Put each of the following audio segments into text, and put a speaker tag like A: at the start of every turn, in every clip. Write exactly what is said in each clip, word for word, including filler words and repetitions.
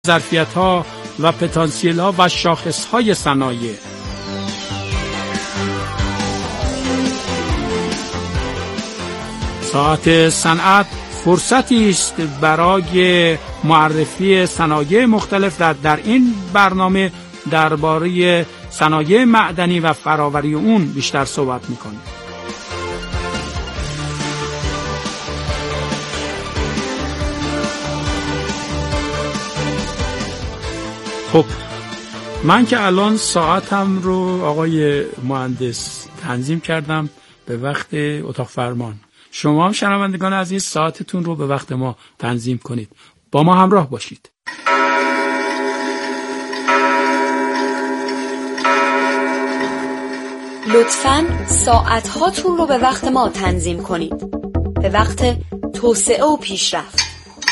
A: ظرفیت‌ها و پتانسیل‌ها و شاخص‌های صنایع. ساعت صنعت فرصتی است برای معرفی صنایع مختلف. در, در این برنامه درباره صنایع معدنی و فراوری اون بیشتر صحبت می‌کنیم. خب من که الان ساعتم رو آقای مهندس تنظیم کردم به وقت اتاق فرمان. شما هم شنوندگان عزیز ساعتتون رو به وقت ما تنظیم کنید. با ما همراه باشید.
B: لطفاً ساعت هاتون رو به وقت ما تنظیم کنید. به وقت توسعه و پیشرفت.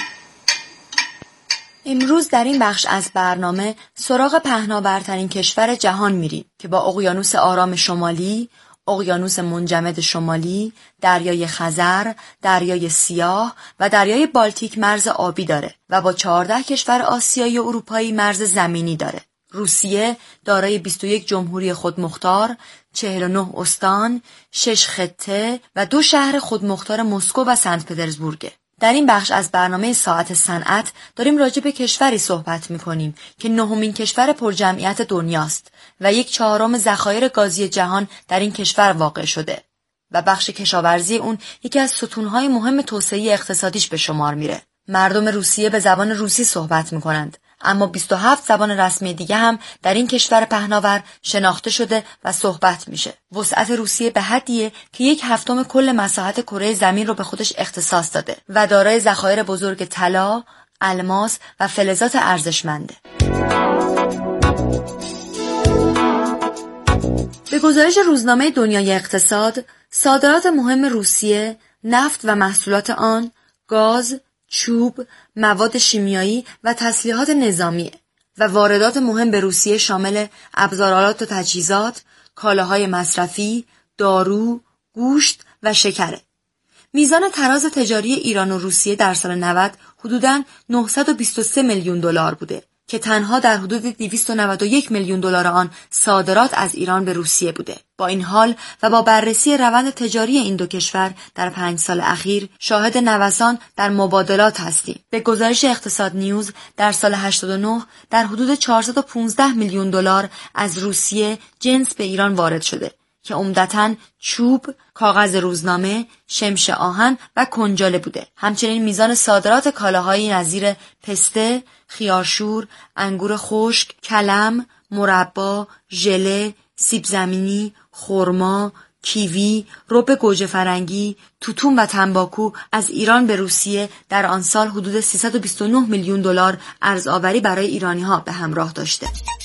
B: امروز در این بخش از برنامه سراغ پهناورترین کشور جهان میریم که با اقیانوس آرام شمالی، اقیانوس منجمد شمالی، دریای خزر، دریای سیاه و دریای بالتیک مرز آبی داره و با چهارده کشور آسیایی و اروپایی مرز زمینی داره. روسیه دارای بیست و یک جمهوری خودمختار، چهل و نه استان، شش خطه و دو شهر خودمختار مسکو و سنت پترزبورگ. در این بخش از برنامه ساعت صنعت داریم راجع به کشوری صحبت می‌کنیم که نهمین کشور پرجمعیت دنیاست و یک چهارم ذخایر گازی جهان در این کشور واقع شده و بخش کشاورزی اون یکی از ستون‌های مهم توسعه اقتصادیش به شمار میره. مردم روسیه به زبان روسی صحبت می‌کنند، اما بیست و هفت زبان رسمی دیگه هم در این کشور پهناور شناخته شده و صحبت میشه. وسعت روسیه به حدیه که یک هفتم کل مساحت کره زمین رو به خودش اختصاص داده و دارای ذخایر بزرگ طلا، الماس و فلزات ارزشمنده. به گزارش روزنامه دنیای اقتصاد، صادرات مهم روسیه نفت و محصولات آن، گاز، چوب، مواد شیمیایی و تسلیحات نظامی و واردات مهم به روسیه شامل ابزارآلات و تجهیزات، کالاهای مصرفی، دارو، گوشت و شکره. میزان تراز تجاری ایران و روسیه در سال نود حدوداً نهصد و بیست و سه میلیون دلار بوده که تنها در حدود دویست و نود و یک میلیون دلار آن صادرات از ایران به روسیه بوده. با این حال و با بررسی روند تجاری این دو کشور در پنج سال اخیر شاهد نوسان در مبادلات هستیم. به گزارش اقتصاد نیوز در سال هشتاد و نه در حدود چهارصد و پانزده میلیون دلار از روسیه جنس به ایران وارد شده که عمدتاً چوب، کاغذ روزنامه، شمش آهن و کنجاله بوده. همچنین میزان صادرات کالاهایی نظیر پسته، خیارشور، انگور خشک، کلم، مربا، ژله، سیب زمینی، خرما، کیوی، رب گوجه فرنگی، توتون و تنباکو از ایران به روسیه در آن سال حدود سیصد و بیست و نه میلیون دلار ارزآوری برای ایرانی‌ها به همراه داشته.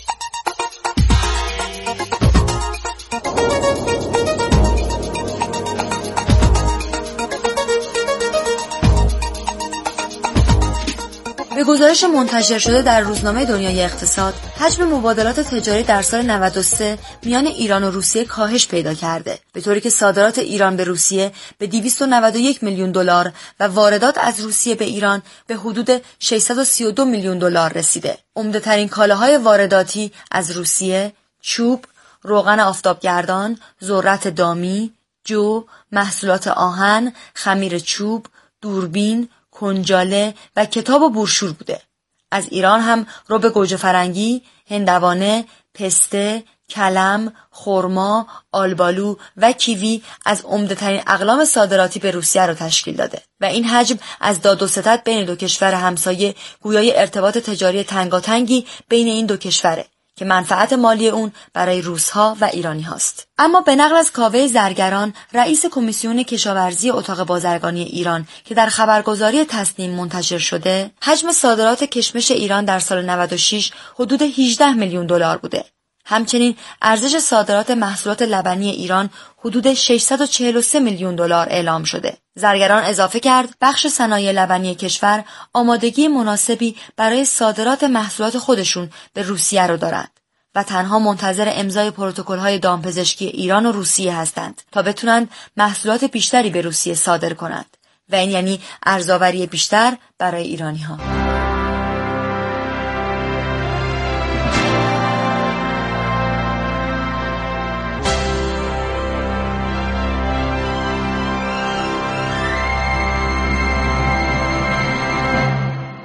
B: به گزارش منتشر شده در روزنامه دنیای اقتصاد، حجم مبادلات تجاری در سال نود و سه میان ایران و روسیه کاهش پیدا کرده، به طوری که صادرات ایران به روسیه به دویست و نود و یک میلیون دلار و واردات از روسیه به ایران به حدود ششصد و سی و دو میلیون دلار رسیده. عمده‌ترین کالاهای وارداتی از روسیه چوب، روغن آفتابگردان، ذرت دامی، جو، محصولات آهن، خمیر چوب، دوربین، کنجاله و کتاب و بروشور بوده. از ایران هم رب گوجه فرنگی، هندوانه، پسته، کلم، خرما، آلبالو و کیوی از عمده‌ترین اقلام صادراتی به روسیه را تشکیل داده و این حجم از داد و ستد بین دو کشور همسایه گویای ارتباط تجاری تنگاتنگی بین این دو کشوره که منفعت مالی اون برای روس‌ها و ایرانی هاست. اما به نقل از کاوه زرگران، رئیس کمیسیون کشاورزی اتاق بازرگانی ایران که در خبرگزاری تصنیم منتشر شده، حجم صادرات کشمش ایران در سال نود و شش حدود هجده میلیون دلار بوده. همچنین ارزش صادرات محصولات لبنی ایران حدود ششصد و چهل و سه میلیون دلار اعلام شده. زرگران اضافه کرد بخش صنایع لبنی کشور آمادگی مناسبی برای صادرات محصولات خودشون به روسیه رو دارند و تنها منتظر امضای پروتکل‌های دامپزشکی ایران و روسیه هستند تا بتونند محصولات بیشتری به روسیه صادر کنند و این یعنی ارزآوری بیشتر برای ایرانی‌ها.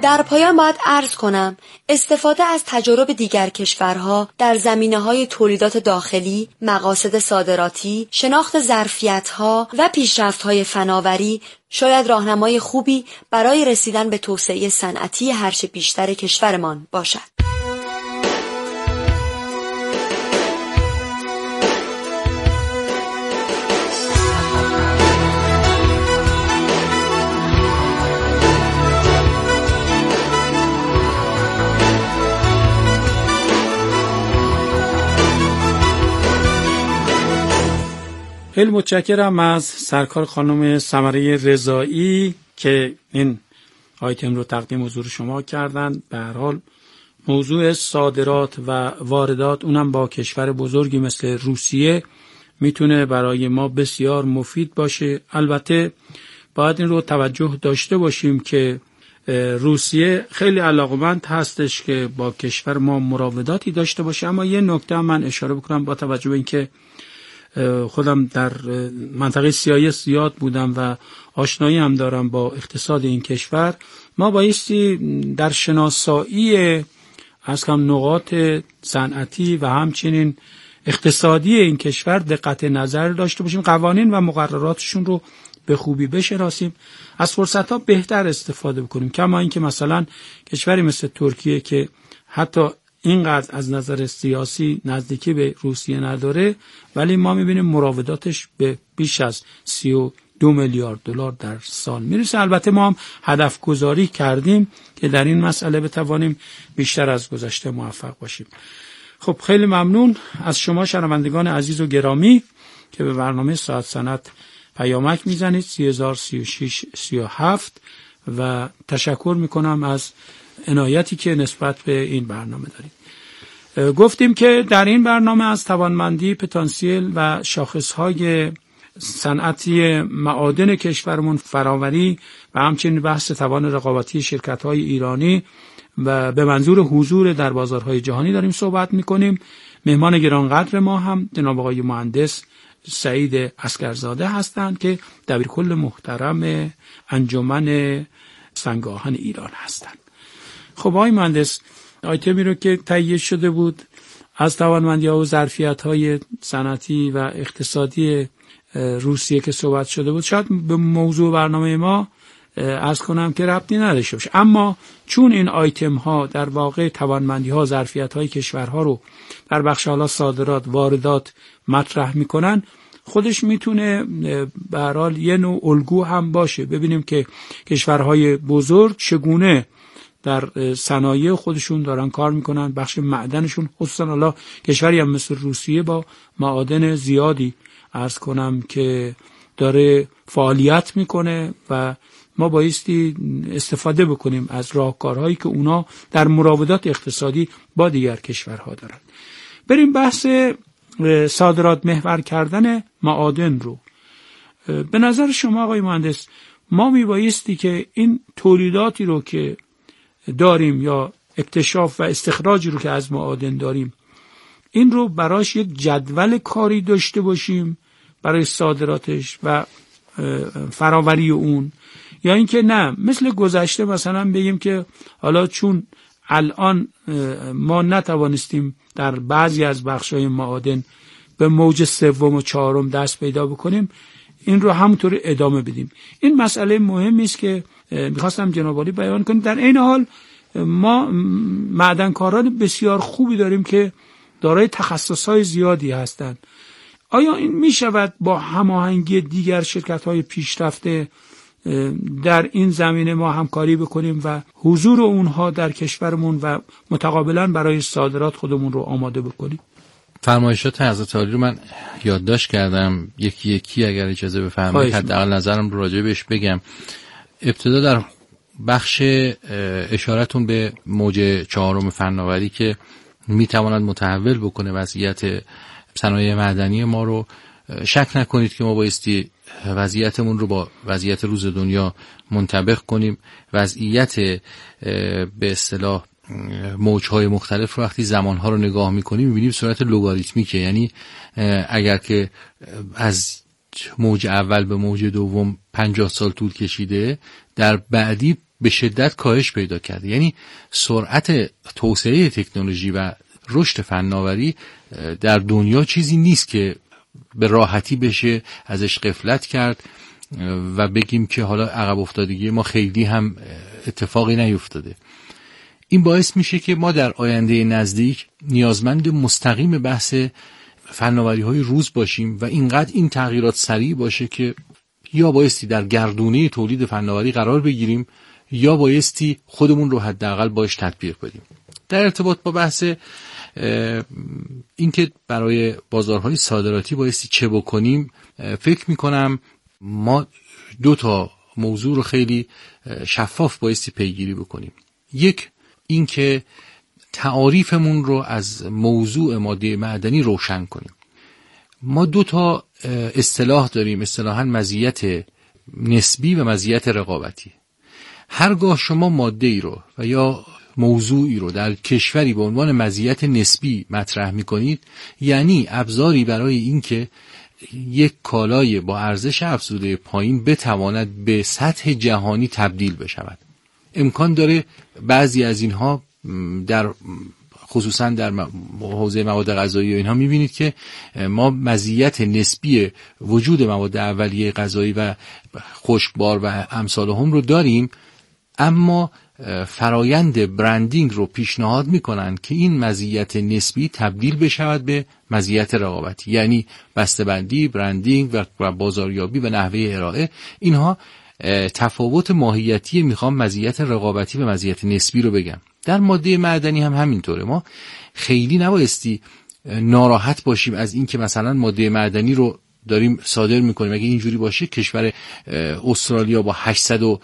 B: در پایان باید عرض کنم استفاده از تجارب دیگر کشورها در زمینه‌های تولیدات داخلی، مقاصد صادراتی، شناخت ظرفیت‌ها و پیشرفت‌های فناوری شاید راهنمای خوبی برای رسیدن به توسعه صنعتی هرچه بیشتر کشورمان باشد.
A: خیلی متشکرم از سرکار خانم سمره رضایی که این آیتم رو تقدیم حضور شما کردن. به هر حال موضوع صادرات و واردات اونم با کشور بزرگی مثل روسیه میتونه برای ما بسیار مفید باشه. البته باید این رو توجه داشته باشیم که روسیه خیلی علاقمند هستش که با کشور ما مراوداتی داشته باشه، اما یه نکته من اشاره بکنم با توجه به اینکه خودم در منطقه سیاحی زیاد بودم و آشنایی هم دارم با اقتصاد این کشور. ما بایستی در شناسایی از کم نقاط صنعتی و همچنین اقتصادی این کشور دقت نظر داشته باشیم، قوانین و مقرراتشون رو به خوبی بشناسیم، از فرصت‌ها بهتر استفاده بکنیم. کما اینکه مثلا کشوری مثل ترکیه که حتی اینقدر از نظر سیاسی نزدیکی به روسیه نداره، ولی ما میبینیم مراوداتش به بیش از سی و دو میلیارد دلار در سال میرسه. البته ما هم هدف گذاری کردیم که در این مسئله بتوانیم بیشتر از گذشته موفق باشیم. خب خیلی ممنون از شما شنوندگان عزیز و گرامی که به برنامه ساعت صنعت پیامک میزنید سی هزار سی و شش سی و هفت و تشکر میکنم از عنایتی که نسبت به این برنامه دارید. گفتیم که در این برنامه از توانمندی، پتانسیل و شاخصهای صنعتی معادن کشورمون، فراوری و همچنین بحث توان رقابتی شرکت‌های ایرانی و به منظور حضور در بازارهای جهانی داریم صحبت می‌کنیم. مهمان گرانقدر ما هم جناب آقای مهندس سعید عسکرزاده هستند که دبیرکل محترم انجمن سنگ‌آهن ایران هستند. خب آقای مهندس، آیتمی رو که تهیه شده بود از توانمندی‌ها و ظرفیت‌های صنعتی و اقتصادی روسیه که صحبت شده بود، شاید به موضوع برنامه ما عرض کنم که ربطی نداشته باشه، اما چون این آیتم ها در واقع توانمندی ها، ظرفیت های کشورها رو در بخش حالا صادرات، واردات مطرح میکنن، خودش میتونه به هر حال یه نوع الگو هم باشه. ببینیم که کشورهای بزرگ چگونه در صنایع خودشون دارن کار میکنن، بخش معدنشون، خصوصا حالا کشوری هم مثل روسیه با معادن زیادی عرض کنم که داره فعالیت میکنه و ما بایستی استفاده بکنیم از راهکارهایی که اونا در مراودات اقتصادی با دیگر کشورها دارن. بریم بحث صادرات محور کردن معادن رو. به نظر شما آقای مهندس، ما میبایستی که این تولیداتی رو که داریم یا اکتشاف و استخراجی رو که از معادن داریم، این رو براش یک جدول کاری داشته باشیم برای صادراتش و فراوری اون، یا اینکه نه مثل گذشته مثلا بگیم که حالا چون الان ما نتوانستیم در بعضی از بخش‌های معادن به موج سوم و چهارم دست پیدا بکنیم، این رو همونطور ادامه بدیم. این مسئله مهمی است که میخواستم جناب عالی بیان کنیم. در این حال ما معدنکاران بسیار خوبی داریم که دارای تخصصهای زیادی هستند. آیا این می شود با هماهنگی دیگر شرکت‌های پیشرفته در این زمینه ما همکاری بکنیم و حضور اونها در کشورمون و متقابلا برای صادرات خودمون رو آماده بکنیم؟
C: فرمایشات حضرت عالی رو من یادداشت کردم، یکی یکی اگر اجازه بفرمایید حداقل نظرم رو راجع بهش بگم. ابتدا در بخش اشارتون به موج چهارم فناوری که میتواند متحول بکنه وضعیت صنایع معدنی ما رو، شک نکنید که ما بایستی وضعیتمون رو با وضعیت روز دنیا منطبق کنیم. وضعیت به اصطلاح موج‌های مختلف رو وقتی زمانها رو نگاه می‌کنیم می‌بینیم صورت لوگاریتمیکه، یعنی اگر که از موج اول به موج دوم پنجاه سال طول کشیده، در بعدی به شدت کاهش پیدا کرده. یعنی سرعت توسعه تکنولوژی و رشد فناوری در دنیا چیزی نیست که به راحتی بشه ازش غفلت کرد و بگیم که حالا عقب افتادگی ما خیلی هم اتفاقی نیفتاده. این باعث میشه که ما در آینده نزدیک نیازمند مستقیم بحث فناوری های روز باشیم و اینقدر این تغییرات سریع باشه که یا بایستی در گردونه تولید فناوری قرار بگیریم یا بایستی خودمون رو حداقل باش تطبیق بدیم. در ارتباط با بحث اینکه برای بازارهای صادراتی بایستی چه بکنیم، فکر میکنم ما دو تا موضوع رو خیلی شفاف بایستی پیگیری بکنیم. یک، اینکه تعاریفمون رو از موضوع ماده معدنی روشن کنیم. ما دو تا اصطلاح داریم، اصطلاحاً مزیت نسبی و مزیت رقابتی. هرگاه شما ماده‌ای رو و یا موضوعی رو در کشوری به عنوان مزیت نسبی مطرح می‌کنید، یعنی ابزاری برای اینکه یک کالای با ارزش افزوده پایین بتواند به سطح جهانی تبدیل بشود. امکان داره بعضی از اینها در خصوصا در حوزه مواد غذایی و اینها میبینید که ما مزیت نسبی وجود مواد اولیه غذایی و خشکبار و امثال هم رو داریم، اما فرایند برندینگ رو پیشنهاد میکنن که این مزیت نسبی تبدیل بشود به مزیت رقابتی، یعنی بسته‌بندی، برندینگ و بازاریابی و نحوه ارائه. اینها تفاوت ماهیتی، میخوام مزیت رقابتی و مزیت نسبی رو بگم. در ماده معدنی هم همینطوره. ما خیلی نبایستی ناراحت باشیم از این که مثلا ماده معدنی رو داریم صادر میکنیم. اگه اینجوری باشه کشور استرالیا با هشتصد و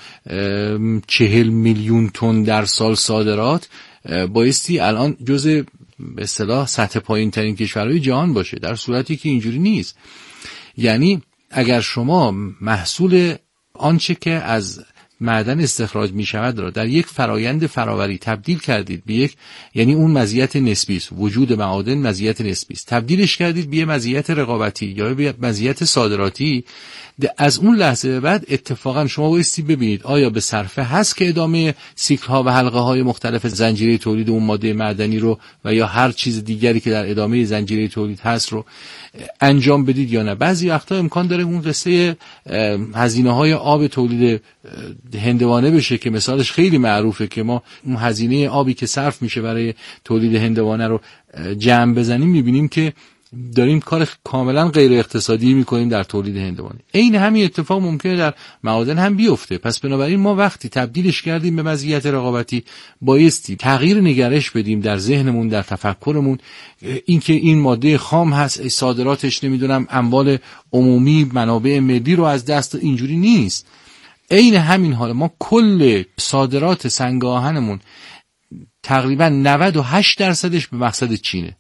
C: چهل میلیون تن در سال صادرات بایستی الان جزء به اصطلاح سطح پایین ترین کشورهای جهان باشه، در صورتی که اینجوری نیست. یعنی اگر شما محصول آنچه که از معدن استخراج می شود را در یک فرایند فراوری تبدیل کردید به یک، یعنی اون مزیت نسبی است، وجود معادن مزیت نسبی است، تبدیلش کردید به مزیت رقابتی یا به مزیت صادراتی، از اون لحظه به بعد اتفاقا شما بایستی ببینید آیا به صرفه هست که ادامه سیکل ها و حلقه های مختلف زنجیره تولید اون ماده معدنی رو و یا هر چیز دیگری که در ادامه زنجیره تولید هست رو انجام بدید یا نه. بعضی وقتا امکان داره اون قصه هزینه های آب تولید هندوانه بشه که مثالش خیلی معروفه که ما اون هزینه آبی که صرف میشه برای تولید هندوانه رو جمع بزنیم، میبینیم که داریم کار کاملا غیر اقتصادی میکنیم در تولید هندوانه. این همین اتفاق ممکنه در معادن هم بیفته. پس بنابراین ما وقتی تبدیلش کردیم به مزیت رقابتی بایستی تغییر نگرش بدیم در ذهنمون، در تفکرمون، اینکه این ماده خام هست، صادراتش نمیدونم اموال عمومی، منابع ملی رو از دست، اینجوری نیست. عین همین حال ما کل صادرات سنگ آهنمون تقریبا نود و هشت درصدش به مقصد چینه.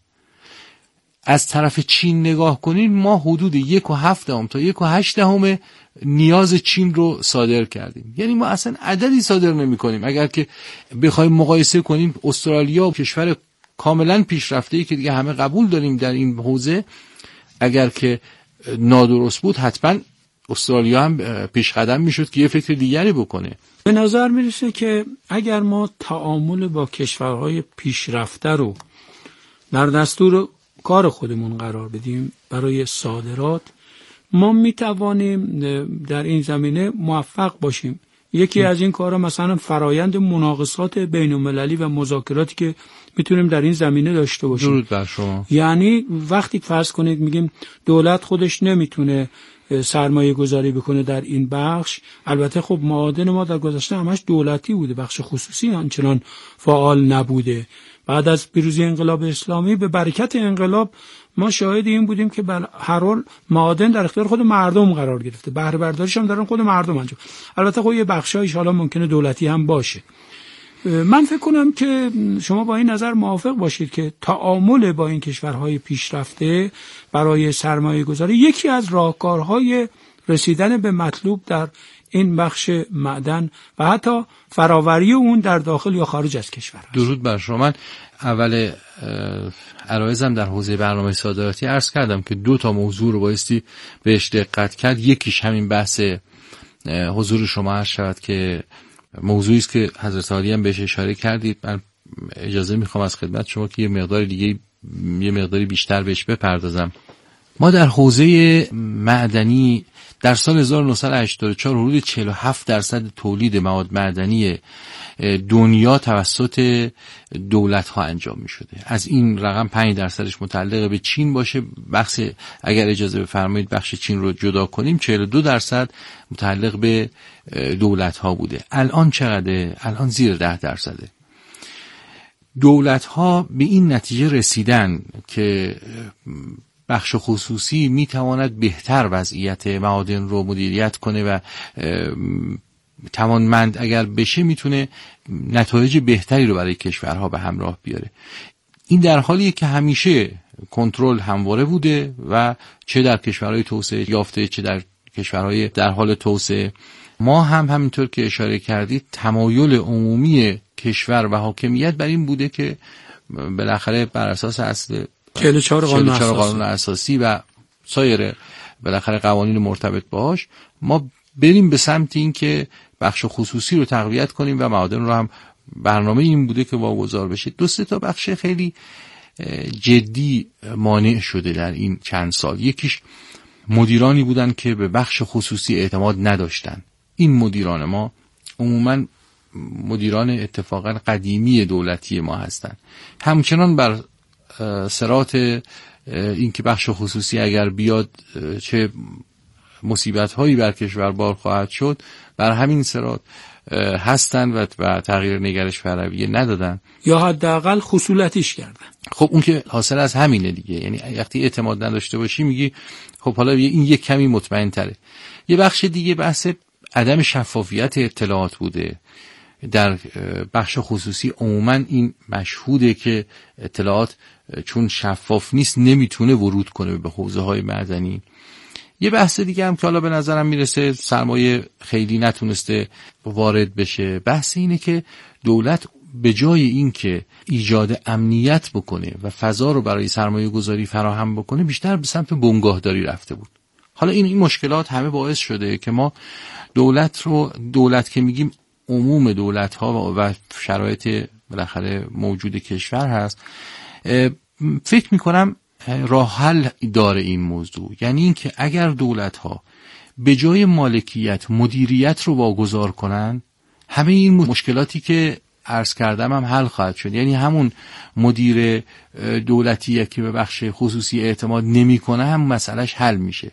C: از طرف چین نگاه کنین ما حدود یک و هفت دهم تا یک و هشت دهم نیاز چین رو صادر کردیم. یعنی ما اصلا عددی صادر نمی کنیم. اگر که بخوایم مقایسه کنیم استرالیا کشور کاملا پیشرفته‌ای که دیگه همه قبول داریم در این حوزه، اگر که نادرست بود حتما استرالیا هم پیش قدم میشد که یه فکر دیگری بکنه.
A: به نظر میرسه که اگر ما تعامل با کشورهای پیشرفته رو در دستور کار خودمون قرار بدیم برای صادرات، ما میتوانیم در این زمینه موفق باشیم. یکی از این کارها مثلا فرایند مناقصات بین المللی و مذاکراتی که میتونیم در این زمینه داشته باشیم.
C: درود بر شما.
A: یعنی وقتی فرض کنید میگیم دولت خودش نمیتونه سرمایه گذاری بکنه در این بخش، البته خب معادن ما در گذشته همش دولتی بوده، بخش خصوصی آنچنان فعال نبوده. بعد از پیروزی انقلاب اسلامی به برکت انقلاب ما شاهد این بودیم که به هر حال معادن در اختیار خود مردم قرار گرفته، بهره برداریش هم در خود مردم انجام. البته خب یه بخشایش حالا ممکنه دولتی هم باشه. من فکر کنم که شما با این نظر موافق باشید که تعامل با این کشورهای پیشرفته برای سرمایه گذاری یکی از راهکارهای رسیدن به مطلوب در این بخش معدن و حتی فراوری اون در داخل یا خارج از کشور است.
C: درود بر شما. من اول عرایزم در حوزه برنامه صادراتی عرض کردم که دو تا موضوع رو بایستی بهش دقت کرد. یکیش همین بحث حضور شما عرض شود که موضوعی است که حضرت عالی هم بهش اشاره کردید. من اجازه میخوام از خدمت شما که یه مقدار دیگه یه مقداری بیشتر بهش بپردازم. ما در حوزه معدنی در سال هزار و نهصد و هشتاد و چهار حدود چهل و هفت درصد تولید مواد معدنی دنیا توسط دولت ها انجام می شده. از این رقم پنج درصدش متعلق به چین باشه، بخش اگر اجازه بفرمایید بخش چین رو جدا کنیم چهل و دو درصد متعلق به دولت ها بوده. الان چقدره؟ الان زیر ده درصده. دولت ها به این نتیجه رسیدن که بخش خصوصی میتواند بهتر وضعیت معادن رو مدیریت کنه و توانمند اگر بشه میتونه نتایج بهتری رو برای کشورها به همراه بیاره. این در حالیه که همیشه کنترل همواره بوده و چه در کشورهای توسعه یافته چه در کشورهای در حال توسعه. ما هم همینطور که اشاره کردید تمایل عمومی کشور و حاکمیت بر این بوده که بالاخره بر اساس اصل
A: چهل و چهار قانون اساسی.
C: قانون اساسی و سایر بالاخره قوانین مرتبط باهاش ما بریم به سمت این که بخش خصوصی رو تقویت کنیم و معادن رو هم برنامه این بوده که واگذار بشه. دو سه تا بخش خیلی جدی مانع شده در این چند سال. یکیش مدیرانی بودن که به بخش خصوصی اعتماد نداشتن. این مدیران ما عموماً مدیران اتفاقا قدیمی دولتی ما هستن. همچنان بر صراط این که بخش خصوصی اگر بیاد چه مصیبت هایی بر کشور بار خواهد شد بر همین صراط هستن و, و تغییر نگرش فرویه ندادن
A: یا حداقل خصولتیش کردن.
C: خب اون که حاصل از همینه دیگه. یعنی وقتی اعتماد نداشته باشی میگی خب حالا این یک کمی مطمئن تره. یه بخش دیگه بحث عدم شفافیت اطلاعات بوده. در بخش خصوصی عموما این مشهوده که اطلاعات چون شفاف نیست نمیتونه ورود کنه به حوزه های معدنی. یه بحث دیگه هم که حالا به نظرم میرسه سرمایه خیلی نتونسته وارد بشه، بحث اینه که دولت به جای این که ایجاد امنیت بکنه و فضا رو برای سرمایه گذاری فراهم بکنه بیشتر به سمت بنگاهداری رفته بود. حالا این این مشکلات همه باعث شده که ما دولت رو دولت که میگیم عموم دولت ها و شرایط بالاخره موجود کشور هست، فکر میکنم راه حل داره این موضوع. یعنی این که اگر دولت ها به جای مالکیت مدیریت رو واگذار کنن همه این مشکلاتی که عرض کردم هم حل خواهد شد. یعنی همون مدیر دولتی که به بخش خصوصی اعتماد نمیکنه هم مسئلهش حل میشه.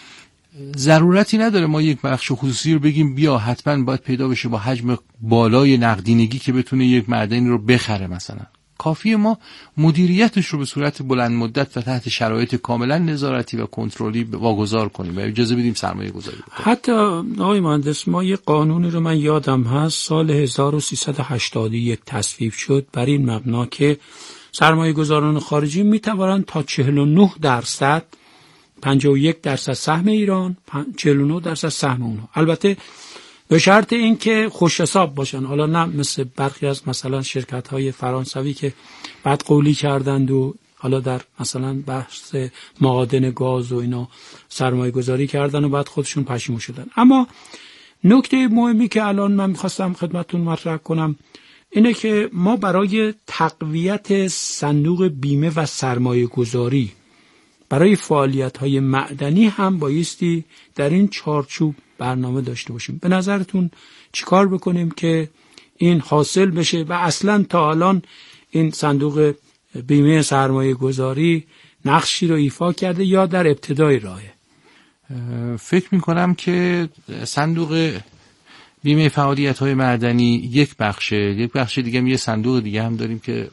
C: ضرورتی نداره ما یک بخش خصوصی رو بگیم بیا حتما باید پیدا بشه با حجم بالای نقدینگی که بتونه یک معدنی رو بخره. مثلا کافیه ما مدیریتش رو به صورت بلند مدت و تحت شرایط کاملا نظارتی و کنترلی واگذار کنیم و اجازه بدیم سرمایه گذاری بکنیم.
A: حتی آقای مهندس ما یه قانونی رو من یادم هست سال هزار و سیصد و هشتاد و یک تصویب شد بر این مبنا که سرمایه گذاران خارجی می توانند تا چهل و نه درصد پنجاه و یک درصد سهم ایران، چهل و نه درصد سهم اونها، البته به شرط اینکه خوش حساب باشن. حالا نه مثل برخی از مثلا شرکت‌های فرانسوی که بعد قولی کردند و حالا در مثلا بحث معادن گاز و اینا سرمایه گذاری کردن و بعد خودشون پشیمون شدن. اما نکته مهمی که الان من می‌خواستم خدمتتون مطرح کنم اینه که ما برای تقویت صندوق بیمه و سرمایه گذاری برای فعالیت‌های معدنی هم بایستی در این چارچوب برنامه داشته باشیم. به نظرتون چیکار بکنیم که این حاصل بشه و اصلا تا الان این صندوق بیمه سرمایه گذاری نقشی رو ایفا کرده یا در ابتدای راهه؟
C: فکر میکنم که صندوق بیمه فعالیت‌های معدنی یک بخشه، یک بخش دیگه یه صندوق دیگه هم داریم که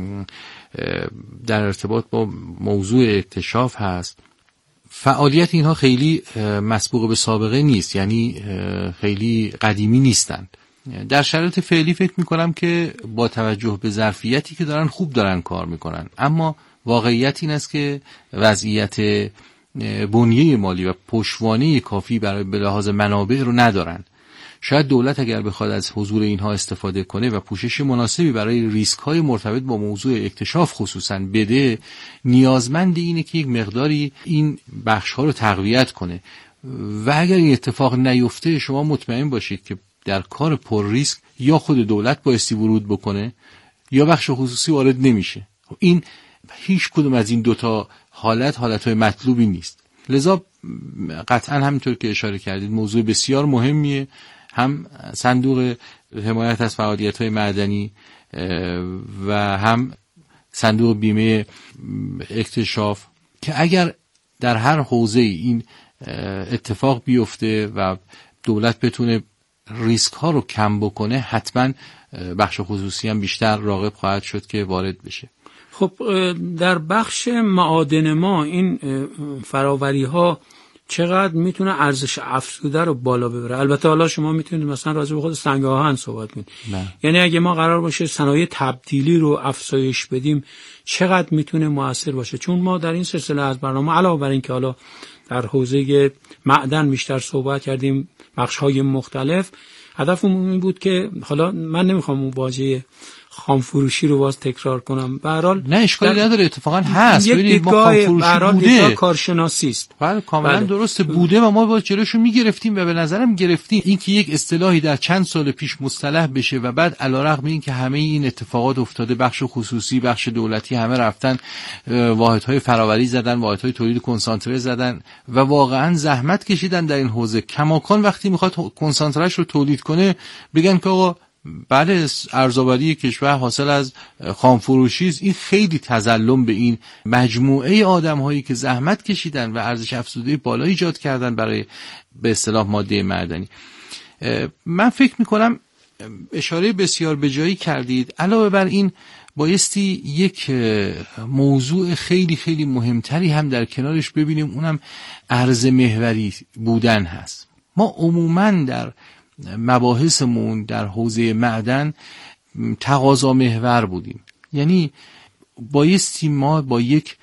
C: در ارتباط با موضوع اکتشاف هست. فعالیت اینها خیلی مسبوق به سابقه نیست، یعنی خیلی قدیمی نیستن. در شرایط فعلی فکر میکنم که با توجه به ظرفیتی که دارن خوب دارن کار میکنن، اما واقعیت این است که وضعیت بنیه مالی و پشتوانه کافی برای به لحاظ منابع رو ندارن. شاید دولت اگر بخواد از حضور اینها استفاده کنه و پوشش مناسبی برای ریسک های مرتبط با موضوع اکتشاف خصوصا بده، نیازمند اینه که یک مقداری این بخش ها رو تقویت کنه و اگر این اتفاق نیفته شما مطمئن باشید که در کار پر ریسک یا خود دولت بایستی ورود بکنه یا بخش خصوصی وارد نمیشه. این هیچ کدوم از این دوتا حالت حالتهای مطلوبی نیست. لذا قطعا همینطور که اشاره کردید موضوع بسیار مهمیه، هم صندوق حمایت از فعالیت‌های معدنی و هم صندوق بیمه اکتشاف، که اگر در هر حوزه این اتفاق بیفته و دولت بتونه ریسک ها رو کم بکنه، حتما بخش خصوصی هم بیشتر راغب خواهد شد که وارد بشه.
A: خب در بخش معادن ما این فراوری ها چقدر میتونه ارزش افزوده رو بالا ببره؟ البته حالا شما میتونید مثلا راجع به خود سنگ آهن صحبت کنید. یعنی اگه ما قرار باشه صنایع تبدیلی رو افزایش بدیم چقدر میتونه موثر باشه؟ چون ما در این سلسله از برنامه علاوه بر این که حالا در حوزه معدن بیشتر صحبت کردیم، بخش‌های مختلف، هدفمون این بود که حالا من نمیخوام اون واژه خام فروشی رو باز تکرار کنم، به هر حال
C: نه اشکالی نداره، اتفاقا هست.
A: ببینید ما خام فروشی بوده، کارشناسی است.
C: بله کاملا بله. درسته بوده و ما باید جلوشو میگرفتیم و به نظرم گرفتیم. این که یک اصطلاحی در چند سال پیش مصطلح بشه و بعد علیرغم این که همه این اتفاقات افتاده، بخش خصوصی، بخش دولتی، همه رفتن واحدهای فراوری زدن، واحدهای تولید کنسانتره زدن و واقعا زحمت کشیدن در این حوزه. کماکان وقتی میخواد کنسانترهش رو تولید کنه بگن که آقا بله ارزآوری کشور حاصل از خام فروشی است. این خیلی تظلم به این مجموعه آدم هایی که زحمت کشیدن و ارزش افزوده بالا ایجاد کردن برای به اصطلاح ماده معدنی. من فکر میکنم اشاره بسیار به جایی کردید. علاوه بر این بایستی یک موضوع خیلی خیلی مهمتری هم در کنارش ببینیم، اونم ارز محوری بودن هست. ما عموماً در مباحثمون در حوزه معدن تقاضا محور بودیم، یعنی بایستی ما با یک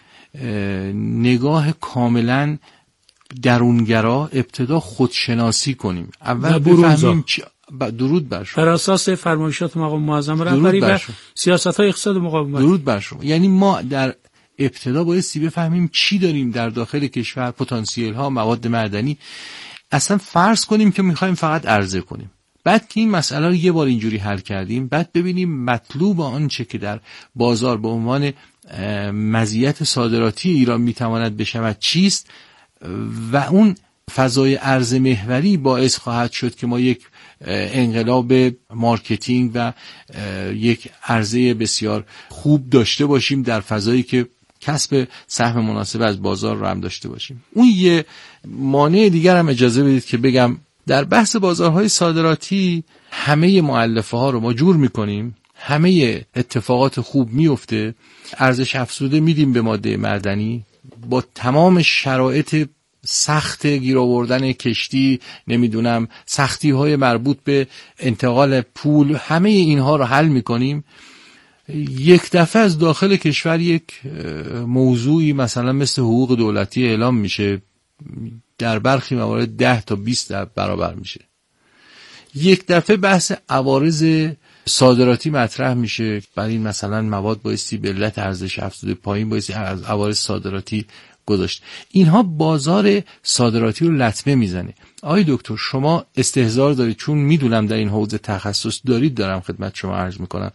C: نگاه کاملا درونگرا ابتدا خودشناسی کنیم. اول بفهمیم چی... درود بر شما،
A: بر اساس فرمایشات مقام معظم رهبری و سیاست‌های اقتصاد مقاومت.
C: درود بر شما. یعنی ما در ابتدا بایستی بفهمیم چی داریم در داخل کشور، پتانسیل ها، مواد معدنی. اصلا فرض کنیم که میخوایم فقط عرضه کنیم. بعد که این مسئله رو یه بار اینجوری حل کردیم، بعد ببینیم مطلوب آنچه که در بازار به عنوان مزیت صادراتی ایران میتواند بشود چیست و اون فضای ارز محوری باعث خواهد شد که ما یک انقلاب مارکتینگ و یک عرضه بسیار خوب داشته باشیم در فضایی که کسب سهم مناسب از بازار رو هم داشته باشیم. اون یه مانع دیگر هم اجازه بدید که بگم، در بحث بازارهای صادراتی همه مؤلفه ها رو ما جور میکنیم، همه اتفاقات خوب میفته، ارزش افزوده میدیم به ماده معدنی با تمام شرایط سخت گیر آوردن کشتی، نمیدونم سختی های مربوط به انتقال پول، همه اینها رو حل میکنیم. یک دفعه از داخل کشور یک موضوعی مثلا مثل حقوق دولتی اعلام میشه، در برخی موارد ده تا بیست برابر میشه. یک دفعه بحث عوارض صادراتی مطرح میشه، برای این مثلا مواد بایستی به علت ارزش افزوده پایین بایستی از عوارض صادراتی گذاشت. اینها بازار صادراتی رو لطمه میزنه. آقای دکتر شما استحضار دارید، چون میدونم در این حوزه تخصص دارید، دارم خدمت شما عرض میکنم.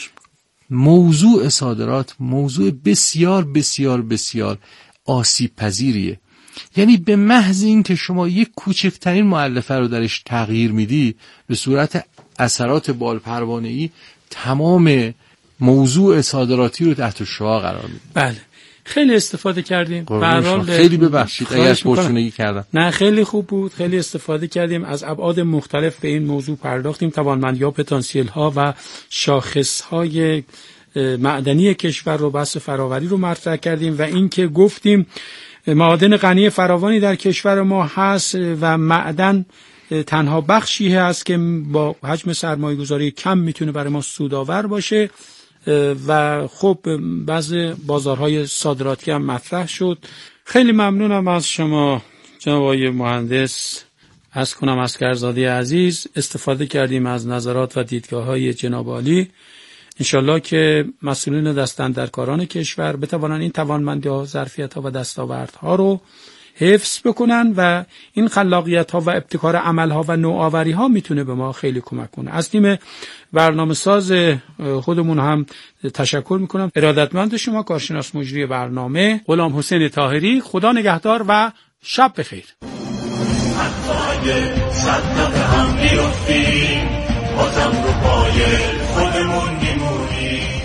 C: موضوع صادرات موضوع بسیار بسیار بسیار آسیب پذیریه. یعنی به محض این که شما یک کوچکترین مؤلفه رو درش تغییر میدی، به صورت اثرات بالپروانه‌ای تمام موضوع صادراتی رو تحت شعاع قرار میدی.
A: بله خیلی استفاده کردیم.
C: برحال خیلی ببخشید اگر پرچونگی کردم.
A: نه خیلی خوب بود، خیلی استفاده کردیم، از ابعاد مختلف به این موضوع پرداختیم، توانمندی‌ها، پتانسیل‌ها و شاخص‌های معدنی کشور رو، بحث فراوری رو مطرح کردیم و اینکه گفتیم معادن غنی فراوانی در کشور ما هست و معدن تنها بخشی هست که با حجم سرمایه‌گذاری کم میتونه برای ما سودآور باشه و خب بعض بازارهای صادراتی هم مطرح شد. خیلی ممنونم از شما جناب آقای مهندس، از کنم اسکرزاده عزیز. استفاده کردیم از نظرات و دیدگاه‌های جناب عالی. انشالله که مسئولین دستاندرکاران کشور بتوانند این توانمندی‌ها، ظرفیت‌ها و دستاوردها رو حفظ بکنن و این خلاقیت ها و ابتکار عمل ها و نوآوری ها میتونه به ما خیلی کمک کنه. از تیم برنامه ساز خودمون هم تشکر میکنم. ارادتمند شما کارشناس مجری برنامه غلام حسین طاهری. خدا نگهدار و شب بخیر. بازم رو پای خودمون میمونیم.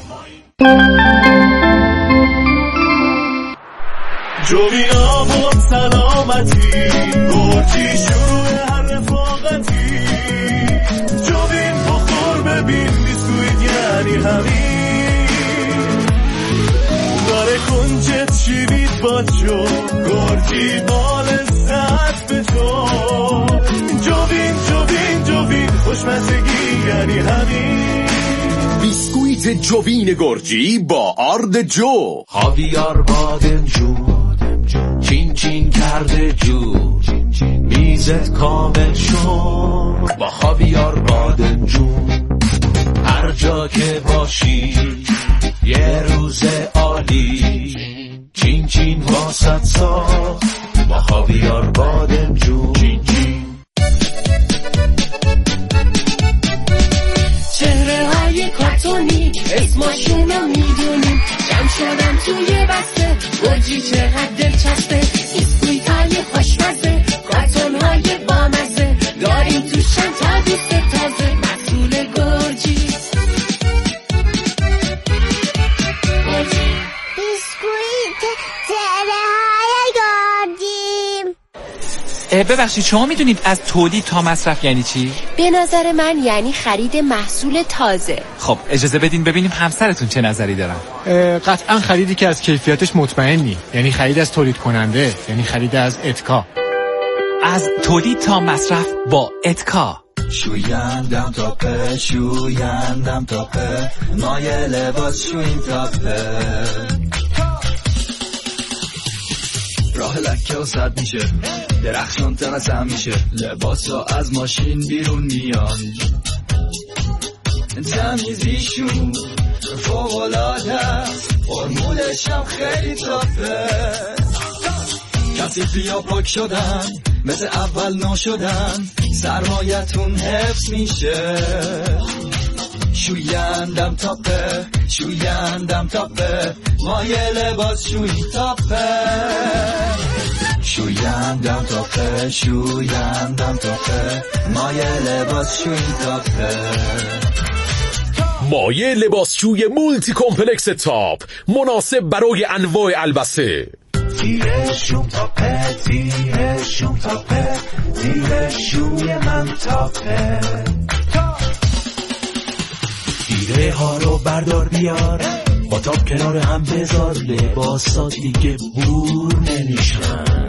D: جوینا با سلامتی گرجی شروع هر رفاقتی. جوین بخور ببین بیسکویت یعنی همین. داره کنجت شیرید با جو گرجی با لذت به تو. جوین جوین جوین خوشمزگی یعنی همین.
E: بیسکویت جوین گرجی با آرد جو.
D: خاویار بادمجون چین چین کرده جو. میزت کامل شد با خاویار بادمجون. هر جا که باشی یه روز عالی. چین چین واسط ساخت با خاویار بادمجون. چین چین.
F: چهره های کارتونی اسمشونو میدونیم. جمع شدن توی بسته گرجی چقدر دلچسبه. بیسکویت های خوشمزه کارتون های بامزه داریم توشن تا دوست تازه. محصول گرجی
G: بیسکویت چهره های گرجی.
H: ببخشید شما میدونید از تولید تا مصرف یعنی چی؟
F: به نظر من یعنی خرید محصول تازه.
H: خب اجازه بدین ببینیم همسرتون چه نظری دارن.
I: قطعا خریدی که از کیفیتش مطمئنی، یعنی خرید از تولید کننده، یعنی خرید از اتکا.
H: از تولید تا مصرف با اتکا.
D: شویندم تاپه شویندم تاپه مایه لباس شوین تاپه. راه لکه و صد میشه درخشان تنسم میشه. لباس ها از ماشین بیرون میان. تمیزیشون فوق‌العاده است. فرمولش هم خیلی تافه. کسی بیا پاک شدن مثل اول ناشدن. سرمایتون حفظ میشه. شویندم تاپه شویندم تاپه مایه لباس شوی تاپه. شویندم تاپه شویندم تاپه مایه لباس شوی تاپه.
E: مایه لباسشوی مولتی کمپلکس تاپ مناسب برای انواع البسه.
D: تیره شوم تاپه تیره شوم تاپه تیره شوی من تاپه. تیره ها رو بردار بیار با تاپ کنار هم بذار. لباسا دیگه بور نمیشن.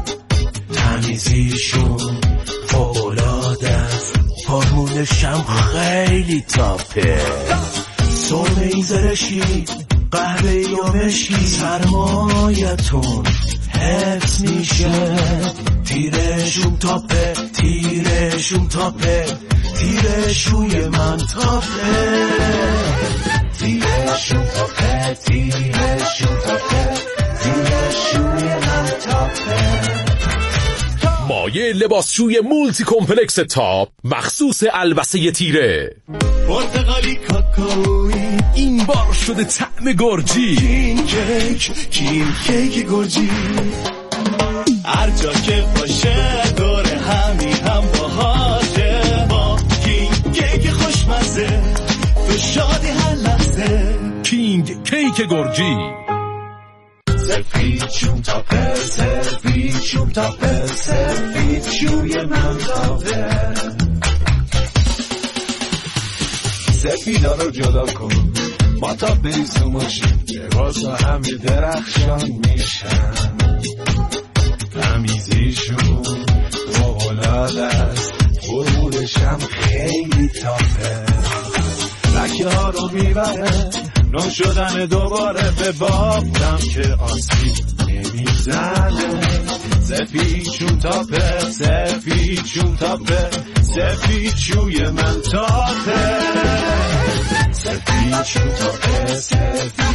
D: تمیزیشون فوق‌العاده است. فرمولش هم خیلی تاپه. سرمه‌ای زرشی قهوه‌ای و مشکی. سرمایتون حفظ میشه. تیرشون تاپه تیرشون تاپه تیرشوی من تاپه. تیرشون تاپه تیرشون تاپه تیرشوی من تاپه.
E: مایه لباسشوی مولتی کمپلکس تاپ مخصوص البسه تیره.
D: پرتقالی کاکائویی
E: این بار شده طعم گرجی.
D: کین کیک کین کیک گرجی. هر جا که باشه دوره همی هم باهاشه. با کین کیک خوشمزه تو شادی هر لحظه.
E: کینگ کیک گرجی.
D: سفید شوم تاپه سفید شوم تاپه سفید شوی من تاپه. سفیدا رو جدا کن با تا بریز و ماشین. لباس ها همی درخشان میشن. تمیزیشون فوق‌العاده است. فرمولش هم خیلی تافه. لکه ها رو میبره نو شدن دوباره. به بافتم که آسیب نمیزنه. سفید شون تاپه سفید شون تاپه سفید شوی من تاپه. سفید شون تاپه سفید